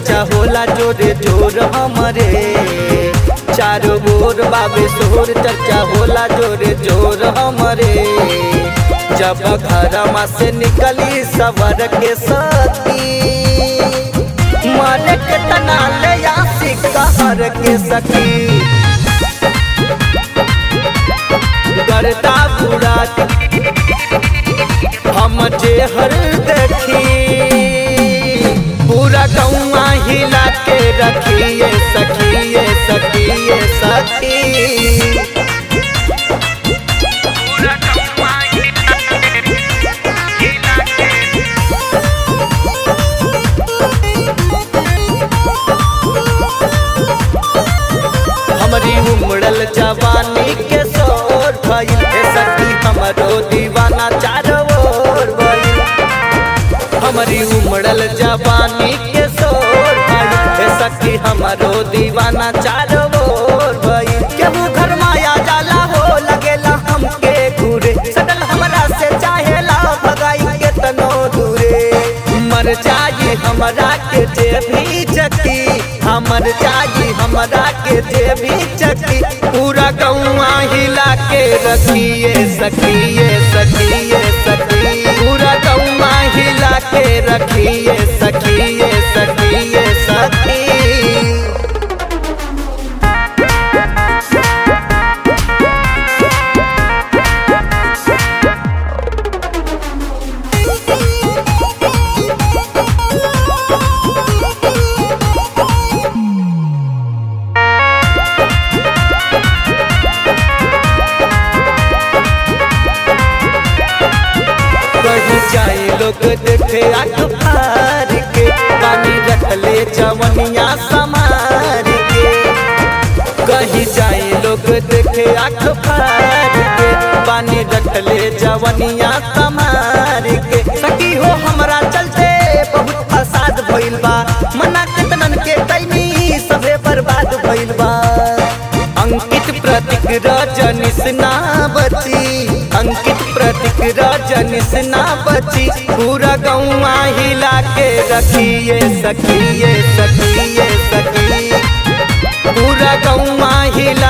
चर्चा होला जोरे जोर हमरे, चारों गोर बाबे सोर चर्चा होला जोरे जोर हमरे। जब घरमा से निकली सवर के सती, मारे के तना ले आसी कहर के सखी। करता बुरा हम जे हर देखी, पूरा गौवा हिला के रखिए सखिए सखिए सखी। हमारी उमड़ल जवानी के सोर भइल सखी, हमरो दीवाना चारों ओर भइल। हमारी उमड़ल जवानी के सोर भइल सखी, हमरो दीवाना चारों ओर भइल। केहू घर माया जाला हो लगेला हमके घूरे, सटल हमरा से चाहेला भगाई के तनो दूरे। मर जाई हमरा के जे भी चकी, हमर जाई हमरा के जे भी चकी। पूरा गौवा हिला के रखिए सखिए सखिए सखी, पूरा गौवा हिला के रखिए सखिए सखिए सखी। कहीं जाए लोग देखे आँख फार के, पानी रखले जवनिया समार के। कहीं जाए लोग देखे आँख फार के, पानी रखले जवनिया समार के। सखी हो हमरा चलते बहुत फसाद भइल बा, मना कितनन के कैनी सभे बर्बाद भइल बा। अंकित प्रतीक रजनीश ना बची, अंकित प्रतीक रजनीश ना बची। पूरा गौवा हिला के रखिए सखिए सखिए सखी, पूरा गौवा हिला